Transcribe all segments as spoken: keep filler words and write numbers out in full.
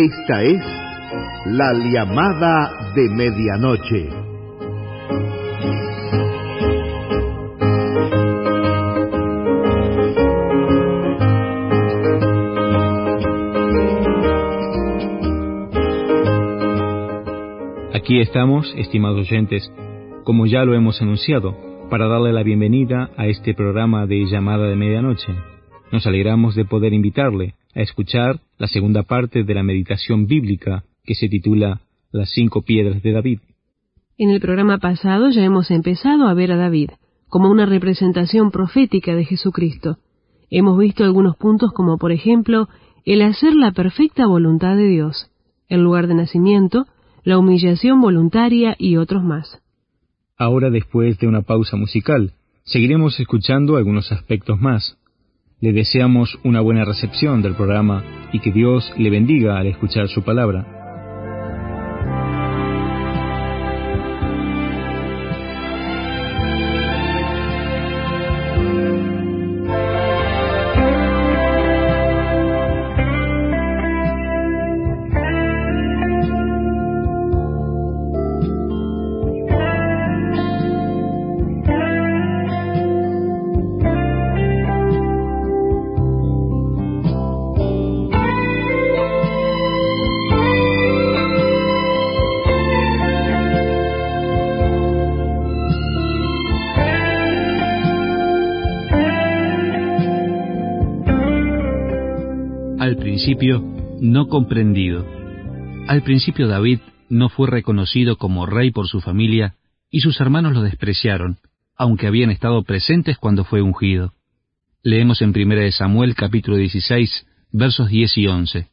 Esta es la llamada de medianoche. Aquí estamos, estimados oyentes, como ya lo hemos anunciado, para darle la bienvenida a este programa de llamada de medianoche. Nos alegramos de poder invitarle a escuchar la segunda parte de la meditación bíblica que se titula Las cinco piedras de David. En el programa pasado ya hemos empezado a ver a David como una representación profética de Jesucristo. Hemos visto algunos puntos como, por ejemplo, el hacer la perfecta voluntad de Dios, el lugar de nacimiento, la humillación voluntaria y otros más. Ahora, después de una pausa musical, seguiremos escuchando algunos aspectos más. Le deseamos una buena recepción del programa y que Dios le bendiga al escuchar su palabra. Al principio, no comprendido. Al principio David no fue reconocido como rey por su familia, y sus hermanos lo despreciaron, aunque habían estado presentes cuando fue ungido. Leemos en Primera de Samuel, capítulo dieciséis, versos diez y once.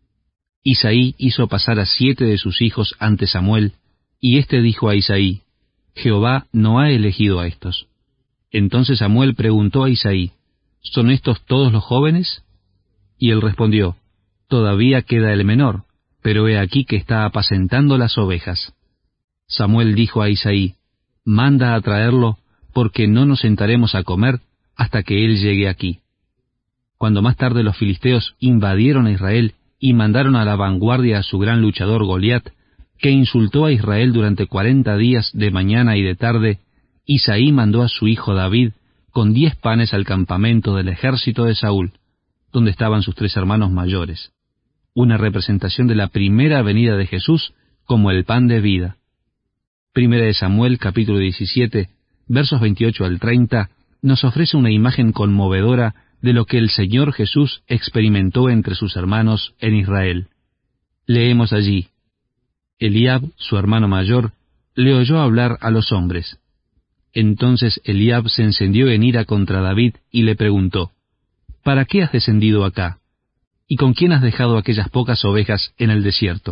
Isaí hizo pasar a siete de sus hijos ante Samuel, y éste dijo a Isaí: Jehová no ha elegido a estos. Entonces Samuel preguntó a Isaí: ¿Son estos todos los jóvenes? Y él respondió: Todavía queda el menor, pero he aquí que está apacentando las ovejas. Samuel dijo a Isaí: Manda a traerlo, porque no nos sentaremos a comer hasta que él llegue aquí. Cuando más tarde los filisteos invadieron a Israel y mandaron a la vanguardia a su gran luchador Goliat, que insultó a Israel durante cuarenta días de mañana y de tarde, Isaí mandó a su hijo David con diez panes al campamento del ejército de Saúl, donde estaban sus tres hermanos mayores, una representación de la primera venida de Jesús como el pan de vida. Primera de Samuel, capítulo diecisiete, versos veintiocho al treinta, nos ofrece una imagen conmovedora de lo que el Señor Jesús experimentó entre sus hermanos en Israel. Leemos allí: Eliab, su hermano mayor, le oyó hablar a los hombres. Entonces Eliab se encendió en ira contra David y le preguntó: ¿Para qué has descendido acá? ¿Y con quién has dejado aquellas pocas ovejas en el desierto?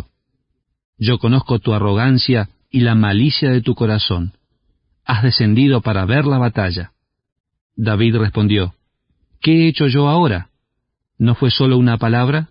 Yo conozco tu arrogancia y la malicia de tu corazón. Has descendido para ver la batalla. David respondió: ¿Qué he hecho yo ahora? ¿No fue solo una palabra?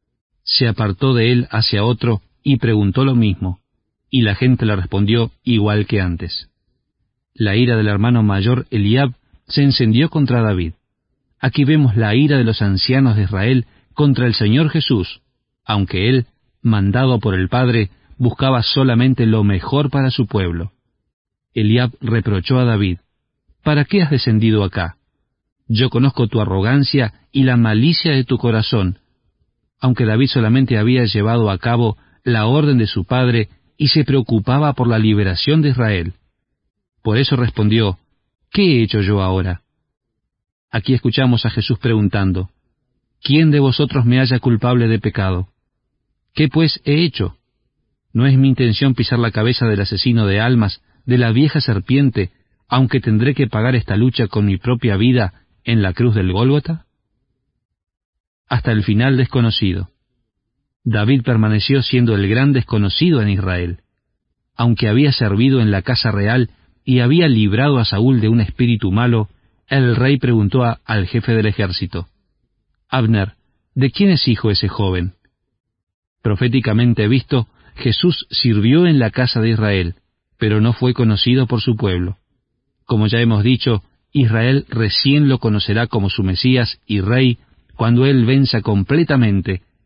Se apartó de él hacia otro y preguntó lo mismo, y la gente le respondió igual que antes. La ira del hermano mayor Eliab se encendió contra David. Aquí vemos la ira de los ancianos de Israel contra el Señor Jesús, aunque él, mandado por el Padre, buscaba solamente lo mejor para su pueblo. Eliab reprochó a David: ¿Para qué has descendido acá? Yo conozco tu arrogancia y la malicia de tu corazón, aunque David solamente había llevado a cabo la orden de su padre y se preocupaba por la liberación de Israel. Por eso respondió: ¿Qué he hecho yo ahora? Aquí escuchamos a Jesús preguntando: ¿Quién de vosotros me halla culpable de pecado? ¿Qué pues he hecho? ¿No es mi intención pisar la cabeza del asesino de almas, de la vieja serpiente, aunque tendré que pagar esta lucha con mi propia vida en la cruz del Gólgota? Hasta el final desconocido. David permaneció siendo el gran desconocido en Israel. Aunque había servido en la casa real y había librado a Saúl de un espíritu malo, el rey preguntó a, al jefe del ejército: Abner, ¿de quién es hijo ese joven? Proféticamente visto, Jesús sirvió en la casa de Israel, pero no fue conocido por su pueblo. Como ya hemos dicho, Israel recién lo conocerá como su Mesías y Rey cuando Él venza completamente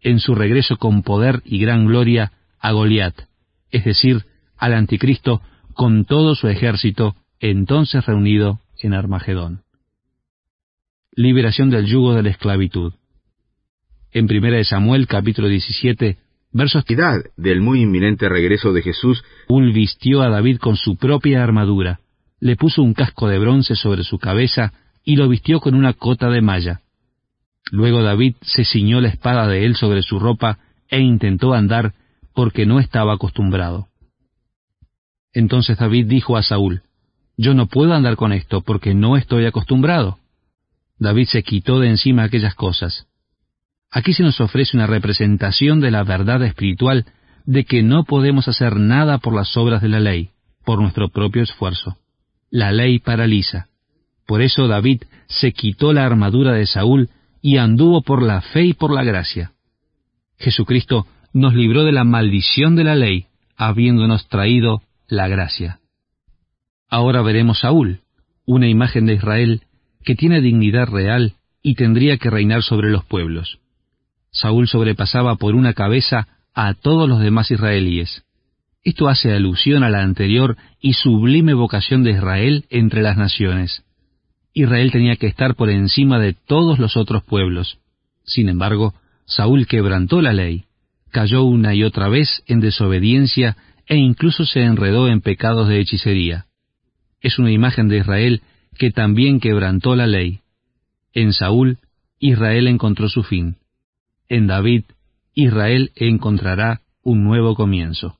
en su regreso con poder y gran gloria a Goliat, es decir, al anticristo con todo su ejército, entonces reunido en Armagedón. Liberación del yugo de la esclavitud. En primera de Samuel, capítulo diecisiete, versos del muy inminente regreso de Jesús, Saúl vistió a David con su propia armadura, le puso un casco de bronce sobre su cabeza y lo vistió con una cota de malla. Luego David se ciñó la espada de él sobre su ropa e intentó andar porque no estaba acostumbrado. Entonces David dijo a Saúl: «Yo no puedo andar con esto porque no estoy acostumbrado». David se quitó de encima aquellas cosas. Aquí se nos ofrece una representación de la verdad espiritual de que no podemos hacer nada por las obras de la ley, por nuestro propio esfuerzo. La ley paraliza. Por eso David se quitó la armadura de Saúl y anduvo por la fe y por la gracia. Jesucristo nos libró de la maldición de la ley, habiéndonos traído la gracia. Ahora veremos Saúl, una imagen de Israel que tiene dignidad real y tendría que reinar sobre los pueblos. Saúl sobrepasaba por una cabeza a todos los demás israelíes. Esto hace alusión a la anterior y sublime vocación de Israel entre las naciones. Israel tenía que estar por encima de todos los otros pueblos. Sin embargo, Saúl quebrantó la ley, cayó una y otra vez en desobediencia e incluso se enredó en pecados de hechicería. Es una imagen de Israel que también quebrantó la ley. En Saúl, Israel encontró su fin. En David, Israel encontrará un nuevo comienzo.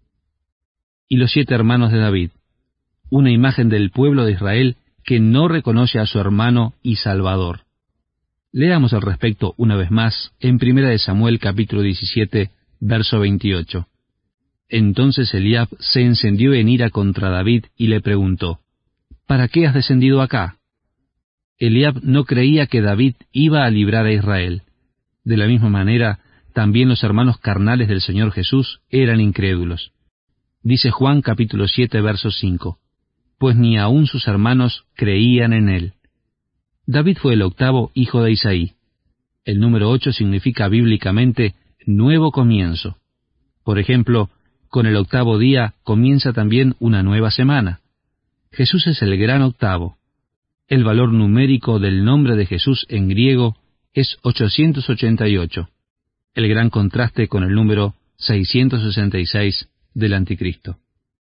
Y los siete hermanos de David, una imagen del pueblo de Israel que no reconoce a su hermano y Salvador. Leamos al respecto una vez más en primera de Samuel capítulo diecisiete, verso veintiocho. Entonces Eliab se encendió en ira contra David y le preguntó: ¿Para qué has descendido acá? Eliab no creía que David iba a librar a Israel. De la misma manera, también los hermanos carnales del Señor Jesús eran incrédulos. Dice Juan capítulo siete, verso cinco, pues ni aun sus hermanos creían en él. David fue el octavo hijo de Isaí. El número ocho significa bíblicamente nuevo comienzo. Por ejemplo, con el octavo día comienza también una nueva semana. Jesús es el gran octavo. El valor numérico del nombre de Jesús en griego es ochocientos ochenta y ocho, el gran contraste con el número seiscientos sesenta y seis del Anticristo.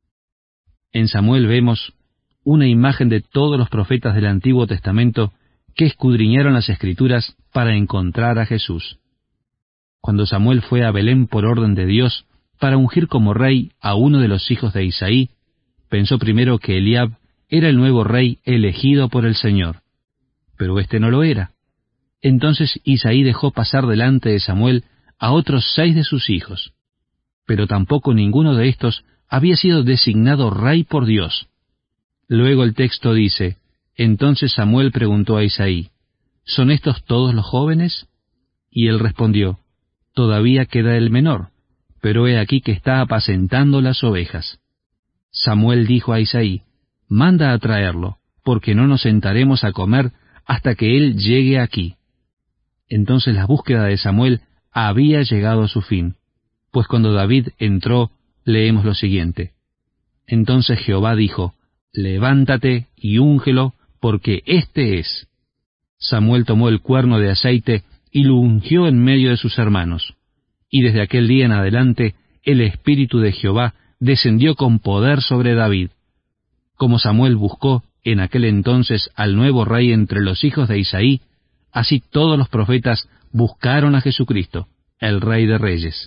En Samuel vemos una imagen de todos los profetas del Antiguo Testamento que escudriñaron las Escrituras para encontrar a Jesús. Cuando Samuel fue a Belén por orden de Dios para ungir como rey a uno de los hijos de Isaí, pensó primero que Eliab era el nuevo rey elegido por el Señor. Pero éste no lo era. Entonces Isaí dejó pasar delante de Samuel a otros seis de sus hijos. Pero tampoco ninguno de estos había sido designado rey por Dios. Luego el texto dice: entonces Samuel preguntó a Isaí: ¿son estos todos los jóvenes? Y él respondió: todavía queda el menor, pero he aquí que está apacentando las ovejas. Samuel dijo a Isaí: manda a traerlo, porque no nos sentaremos a comer hasta que él llegue aquí. Entonces la búsqueda de Samuel había llegado a su fin, pues cuando David entró, leemos lo siguiente: entonces Jehová dijo: levántate y úngelo, porque éste es. Samuel tomó el cuerno de aceite y lo ungió en medio de sus hermanos. Y desde aquel día en adelante, el Espíritu de Jehová descendió con poder sobre David. Como Samuel buscó en aquel entonces al nuevo rey entre los hijos de Isaí, así todos los profetas buscaron a Jesucristo, el Rey de Reyes.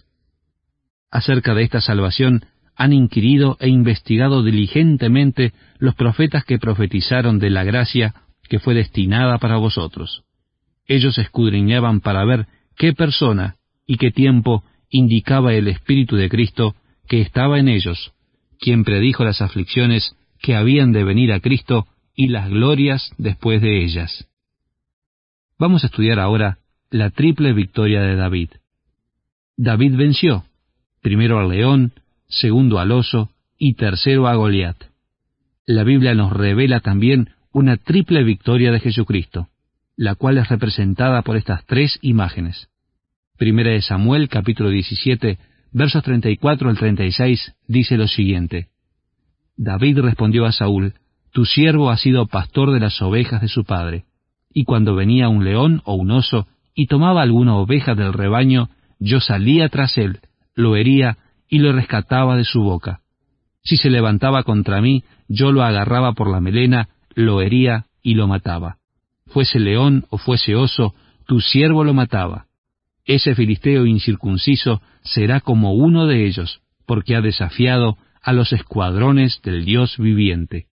Acerca de esta salvación han inquirido e investigado diligentemente los profetas que profetizaron de la gracia que fue destinada para vosotros. Ellos escudriñaban para ver qué persona y qué tiempo indicaba el Espíritu de Cristo que estaba en ellos, quien predijo las aflicciones que habían de venir a Cristo y las glorias después de ellas. Vamos a estudiar ahora la triple victoria de David. David venció, primero al león, segundo al oso y tercero a Goliat. La Biblia nos revela también una triple victoria de Jesucristo, la cual es representada por estas tres imágenes. Primera de Samuel, capítulo diecisiete, versos treinta y cuatro al treinta y seis, dice lo siguiente: David respondió a Saúl: Tu siervo ha sido pastor de las ovejas de su padre, y cuando venía un león o un oso y tomaba alguna oveja del rebaño, yo salía tras él, lo hería y lo rescataba de su boca. Si se levantaba contra mí, yo lo agarraba por la melena, lo hería y lo mataba. Fuese león o fuese oso, tu siervo lo mataba. Ese filisteo incircunciso será como uno de ellos, porque ha desafiado a los escuadrones del Dios viviente.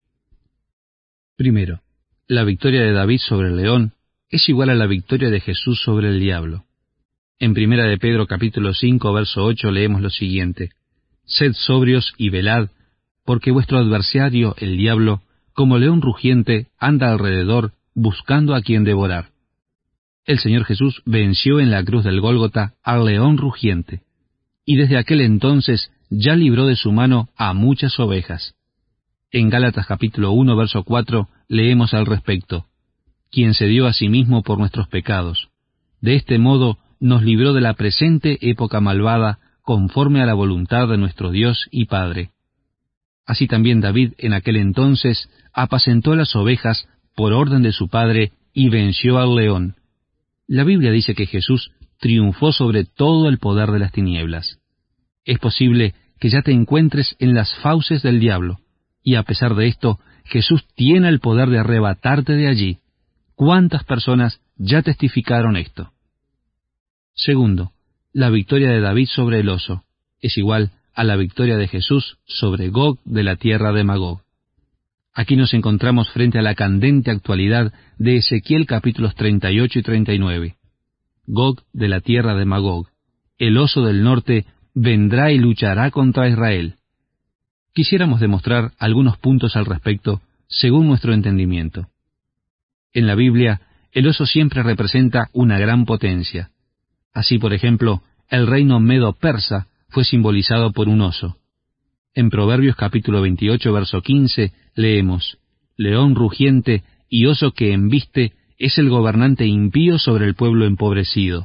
Primero, la victoria de David sobre el león es igual a la victoria de Jesús sobre el diablo. En Primera de Pedro capítulo cinco, verso ocho leemos lo siguiente: Sed sobrios y velad, porque vuestro adversario, el diablo, como león rugiente, anda alrededor, buscando a quien devorar. El Señor Jesús venció en la cruz del Gólgota al león rugiente, y desde aquel entonces ya libró de su mano a muchas ovejas. En Gálatas capítulo uno, verso cuatro, leemos al respecto: quien se dio a sí mismo por nuestros pecados. De este modo nos libró de la presente época malvada, conforme a la voluntad de nuestro Dios y Padre. Así también David en aquel entonces apacentó las ovejas por orden de su padre y venció al león. La Biblia dice que Jesús triunfó sobre todo el poder de las tinieblas. Es posible que ya te encuentres en las fauces del diablo, y a pesar de esto, Jesús tiene el poder de arrebatarte de allí. ¿Cuántas personas ya testificaron esto? Segundo, la victoria de David sobre el oso es igual a la victoria de Jesús sobre Gog de la tierra de Magog. Aquí nos encontramos frente a la candente actualidad de Ezequiel capítulos treinta y ocho y treinta y nueve. Gog de la tierra de Magog, el oso del norte, vendrá y luchará contra Israel. Quisiéramos demostrar algunos puntos al respecto, según nuestro entendimiento. En la Biblia, el oso siempre representa una gran potencia. Así, por ejemplo, el reino medo-persa fue simbolizado por un oso. En Proverbios capítulo veintiocho, verso quince, leemos: León rugiente y oso que embiste es el gobernante impío sobre el pueblo empobrecido.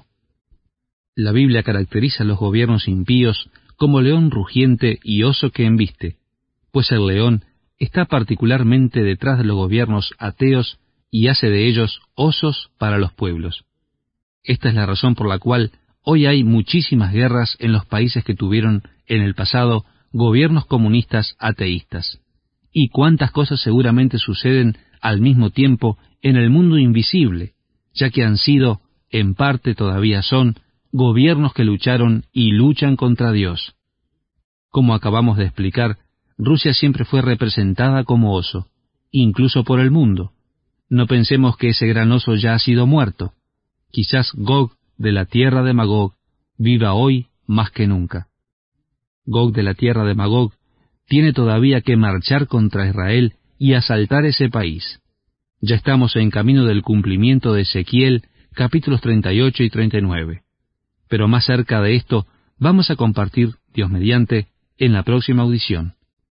La Biblia caracteriza a los gobiernos impíos como león rugiente y oso que embiste, pues el león está particularmente detrás de los gobiernos ateos y hace de ellos osos para los pueblos. Esta es la razón por la cual hoy hay muchísimas guerras en los países que tuvieron en el pasado gobiernos comunistas ateístas. Y cuántas cosas seguramente suceden al mismo tiempo en el mundo invisible, ya que han sido, en parte todavía son, gobiernos que lucharon y luchan contra Dios. Como acabamos de explicar, Rusia siempre fue representada como oso, incluso por el mundo. No pensemos que ese gran oso ya ha sido muerto. Quizás Gog de la tierra de Magog viva hoy más que nunca. Gog de la tierra de Magog tiene todavía que marchar contra Israel y asaltar ese país. Ya estamos en camino del cumplimiento de Ezequiel, capítulos treinta y ocho y treinta y nueve. Pero más cerca de esto vamos a compartir, Dios mediante, en la próxima audición.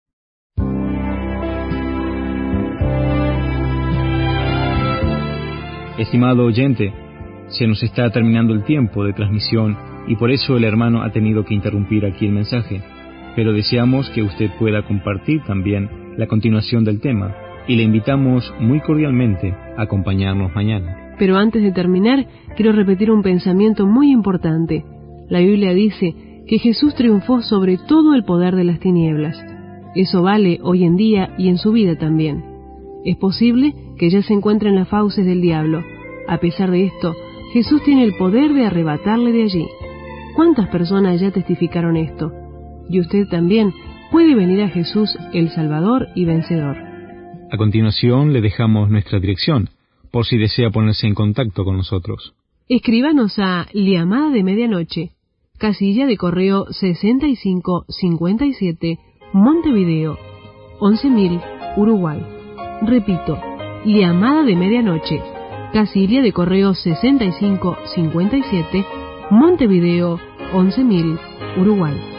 Estimado oyente, se nos está terminando el tiempo de transmisión y por eso el hermano ha tenido que interrumpir aquí el mensaje. Pero deseamos que usted pueda compartir también la continuación del tema y le invitamos muy cordialmente a acompañarnos mañana. Pero antes de terminar, quiero repetir un pensamiento muy importante. La Biblia dice que Jesús triunfó sobre todo el poder de las tinieblas. Eso vale hoy en día y en su vida también. Es posible que ya se encuentre en las fauces del diablo. A pesar de esto, Jesús tiene el poder de arrebatarle de allí. ¿Cuántas personas ya testificaron esto? Y usted también puede venir a Jesús, el Salvador y Vencedor. A continuación le dejamos nuestra dirección, por si desea ponerse en contacto con nosotros. Escríbanos a Llamada de Medianoche, casilla de correo sesenta y cinco cincuenta y siete, Montevideo, once mil, Uruguay. Repito, Llamada de Medianoche, casilla de correo sesenta y cinco cincuenta y siete, Montevideo, once mil, Uruguay.